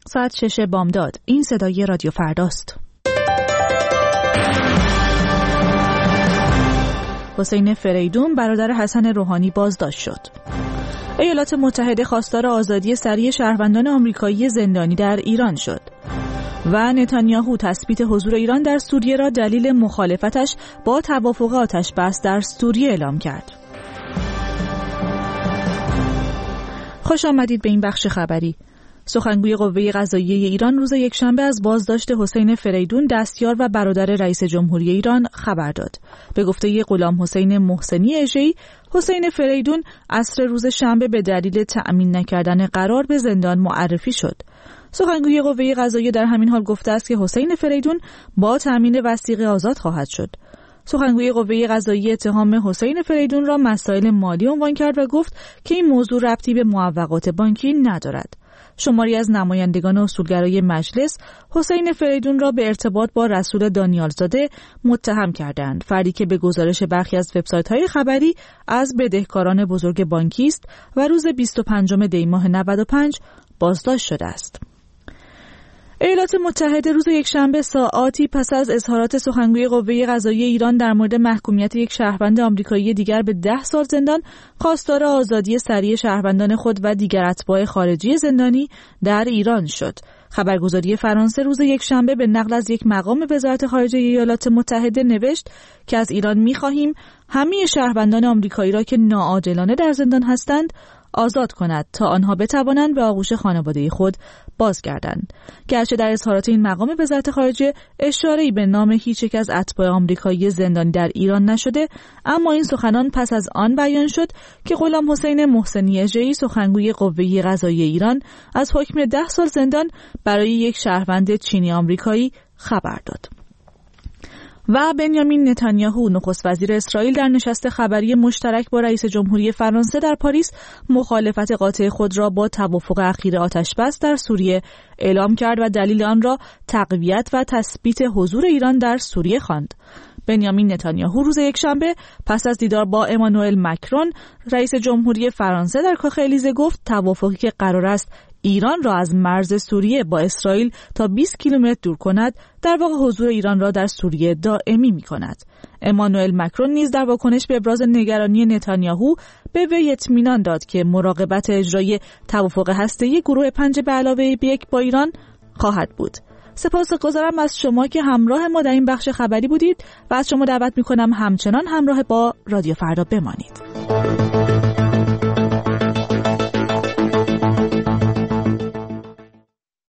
ساعت 6 بامداد. این صدای رادیو فرداست. حسین فریدون برادر حسن روحانی بازداشت شد. ایالات متحده خواستار آزادی سریع شهروندان آمریکایی زندانی در ایران شد. و نتانیاهو تثبیت حضور ایران در سوریه را دلیل مخالفتش با توافق آتش‌بس در سوریه اعلام کرد. خوش آمدید به این بخش خبری. سخنگوی قوه قضاییه ایران روز یکشنبه از بازداشت حسین فریدون دستیار و برادر رئیس جمهوری ایران خبر داد. به گفته غلام حسین محسنی اژه‌ای، حسین فریدون عصر روز شنبه به دلیل تأمین نکردن قرار به زندان معرفی شد. سخنگوی قوه قضاییه در همین حال گفته است که حسین فریدون با تأمین وثیقه آزاد خواهد شد. سخنگوی قوه قضاییه اتهام حسین فریدون را مسائل مالی عنوان کرد و گفت که این موضوع ربطی به معوقات بانکی ندارد. شماری از نمایندگان اصولگرای مجلس حسین فریدون را به ارتباط با رسول دانیالزاده متهم کردند، فردی که به گزارش برخی از وبسایت‌های خبری از بدهکاران بزرگ بانکی است و روز 25 دی ماه 95 بازداشت شده است. ایالات متحده روز یکشنبه ساعاتی پس از اظهارات سخنگوی قوه قضاییه ایران در مورد محکومیت یک شهروند آمریکایی دیگر به 10 سال زندان خواستار آزادی سریع شهروندان خود و دیگر اتباع خارجی زندانی در ایران شد. خبرگزاری فرانسه روز یکشنبه به نقل از یک مقام وزارت خارجه ایالات متحده نوشت که از ایران می‌خواهیم همه شهروندان آمریکایی را که ناعادلانه در زندان هستند آزاد کند تا آنها بتوانند به آغوش خانواده خود بازگردند. گرچه در اظهارات این مقام وزارت خارجه اشاره‌ای به نام هیچ یک از اتباع آمریکایی زندانی در ایران نشده، اما این سخنان پس از آن بیان شد که غلام حسین محسنی اژه‌ای سخنگوی قوه قضاییه ایران از حکم 10 سال زندان برای یک شهروند چینی آمریکایی خبر داد. و بنیامین نتانیاهو نخست وزیر اسرائیل در نشست خبری مشترک با رئیس جمهوری فرانسه در پاریس مخالفت قاطع خود را با توافق اخیر آتش‌بس در سوریه اعلام کرد و دلیل آن را تقویت و تثبیت حضور ایران در سوریه خواند. بنیامین نتانیاهو روز یکشنبه پس از دیدار با امانوئل مکرون رئیس جمهوری فرانسه در کاخ الیزه گفت توافقی که قرار است ایران را از مرز سوریه با اسرائیل تا 20 کیلومتر دور کند در واقع حضور ایران را در سوریه دائمی می کند. امانوئل مکرون نیز در واکنش به ابراز نگرانی نتانیاهو به وی اطمینان داد که مراقبت اجرای توافق هسته‌ای گروه 5+1 با ایران خواهد بود. سپاسگزارم از شما که همراه ما در این بخش خبری بودید و از شما دعوت می کنم همچنان همراه با رادیو فردا بمانید.